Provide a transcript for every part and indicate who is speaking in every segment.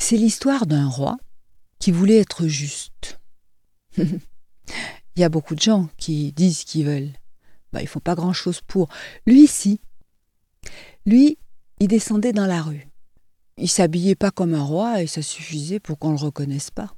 Speaker 1: C'est l'histoire d'un roi qui voulait être juste. Il y a beaucoup de gens qui disent qu'ils veulent. Ils ne font pas grand-chose pour. Lui, si. Lui, il descendait dans la rue. Il s'habillait pas comme un roi et ça suffisait pour qu'on ne le reconnaisse pas.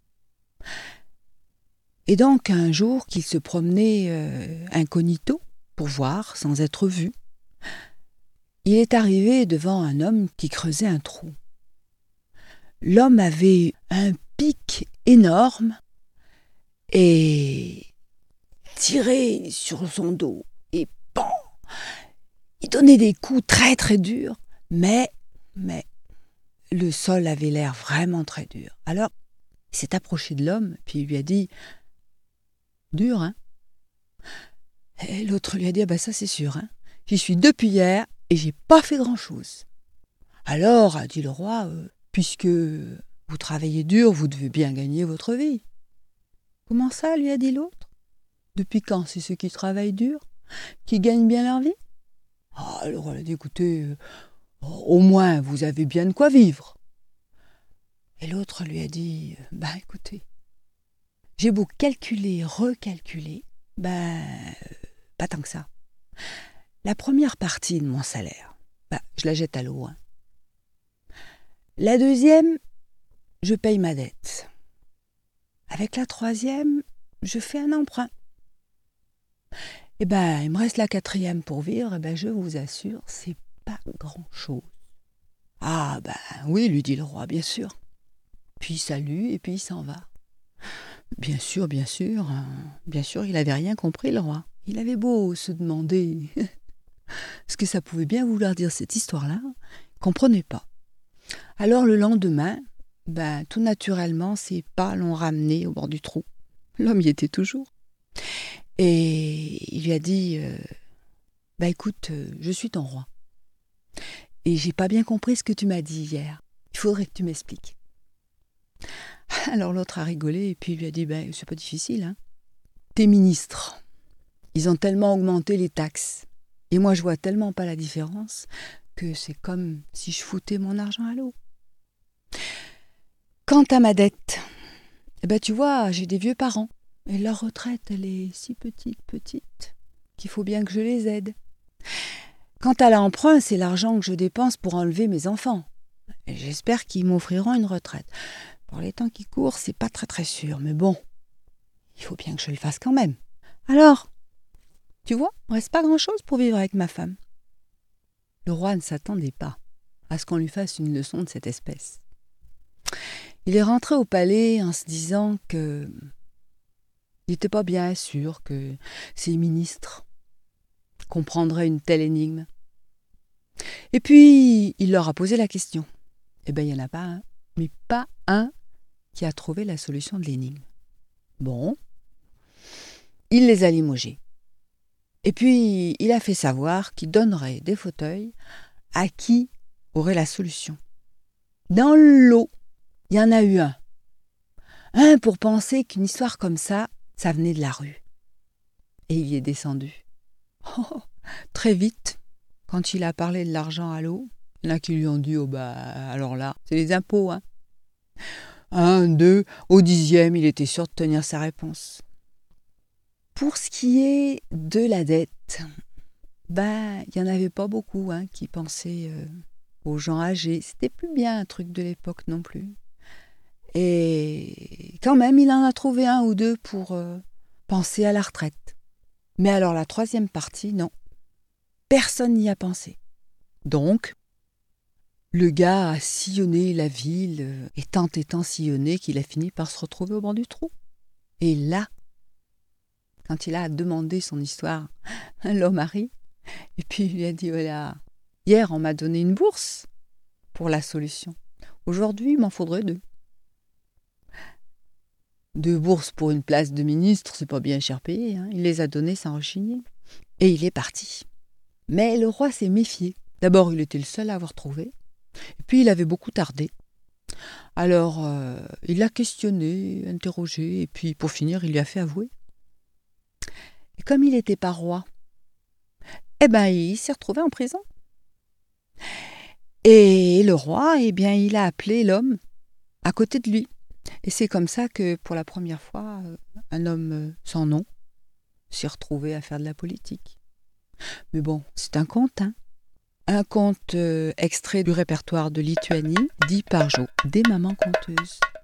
Speaker 1: Et donc, un jour qu'il se promenait incognito pour voir, sans être vu, il est arrivé devant un homme qui creusait un trou. L'homme avait un pic énorme et tirait sur son dos. Et bon, il donnait des coups très très durs, mais le sol avait l'air vraiment très dur. Alors, il s'est approché de l'homme, puis il lui a dit « Dur, hein ?» Et l'autre lui a dit « Ah ben ça c'est sûr, hein. J'y suis depuis hier et j'ai pas fait grand-chose. » Alors, a dit le roi, puisque vous travaillez dur, vous devez bien gagner votre vie. » Comment ça, lui a dit l'autre. Depuis quand c'est ceux qui travaillent dur, qui gagnent bien leur vie? Le roi a dit, écoutez, au moins vous avez bien de quoi vivre. Et l'autre lui a dit, écoutez, j'ai beau calculer, recalculer, pas tant que ça. La première partie de mon salaire, je la jette à l'eau. Hein. La deuxième, je paye ma dette. Avec la troisième, je fais un emprunt. Il me reste la quatrième pour vivre, je vous assure, c'est pas grand-chose. Ah oui, lui dit le roi, bien sûr. Puis il salue et puis il s'en va. Bien sûr, il n'avait rien compris, le roi. Il avait beau se demander ce que ça pouvait bien vouloir dire cette histoire-là, il ne comprenait pas. Alors le lendemain, tout naturellement, ses pas l'ont ramené au bord du trou. L'homme y était toujours. Et il lui a dit, écoute, je suis ton roi. Et j'ai pas bien compris ce que tu m'as dit hier. Il faudrait que tu m'expliques. Alors l'autre a rigolé et puis il lui a dit, c'est pas difficile, hein. Tes ministres, ils ont tellement augmenté les taxes. Et moi, je vois tellement pas la différence que c'est comme si je foutais mon argent à l'eau. Quant à ma dette, tu vois, j'ai des vieux parents. Et leur retraite, elle est si petite, qu'il faut bien que je les aide. Quant à l'emprunt, c'est l'argent que je dépense pour enlever mes enfants. Et j'espère qu'ils m'offriront une retraite. Pour les temps qui courent, c'est pas très très sûr, mais bon, il faut bien que je le fasse quand même. Alors, tu vois, il ne reste pas grand-chose pour vivre avec ma femme. Le roi ne s'attendait pas à ce qu'on lui fasse une leçon de cette espèce. Il est rentré au palais en se disant que il n'était pas bien sûr que ses ministres comprendraient une telle énigme. Et puis, il leur a posé la question. Il n'y en a pas un, mais pas un qui a trouvé la solution de l'énigme. Bon, il les a limogés. Et puis, il a fait savoir qu'il donnerait des fauteuils à qui aurait la solution. Dans le lot, il y en a eu un. Un pour penser qu'une histoire comme ça venait de la rue. Et il y est descendu. Très vite, quand il a parlé de l'argent à l'eau, il y en a qui lui ont dit, alors là, c'est les impôts, hein. 1, 2, au 10e, il était sûr de tenir sa réponse. Pour ce qui est de la dette, il n'y en avait pas beaucoup qui pensaient aux gens âgés. C'était plus bien un truc de l'époque non plus. Et quand même, il en a trouvé 1 ou 2 pour penser à la retraite. Mais alors la troisième partie, non. Personne n'y a pensé. Donc, le gars a sillonné la ville, et tant sillonné qu'il a fini par se retrouver au bord du trou. Et là, quand il a demandé son histoire, l'homme a ri, et puis il lui a dit, voilà, hier on m'a donné une bourse pour la solution. Aujourd'hui, il m'en faudrait 2. 2 bourses pour une place de ministre, c'est pas bien cher payé, hein. Il les a données sans rechigner. Et il est parti. Mais le roi s'est méfié. D'abord, il était le seul à avoir trouvé. Et puis, il avait beaucoup tardé. Alors, il l'a questionné, interrogé, et puis, pour finir, il lui a fait avouer. Et comme il n'était pas roi, il s'est retrouvé en prison. Et le roi, il a appelé l'homme à côté de lui. Et c'est comme ça que, pour la première fois, un homme sans nom s'est retrouvé à faire de la politique. Mais bon, c'est un conte, hein. Un conte extrait du répertoire de Lituanie, dit par Jo, des mamans conteuses.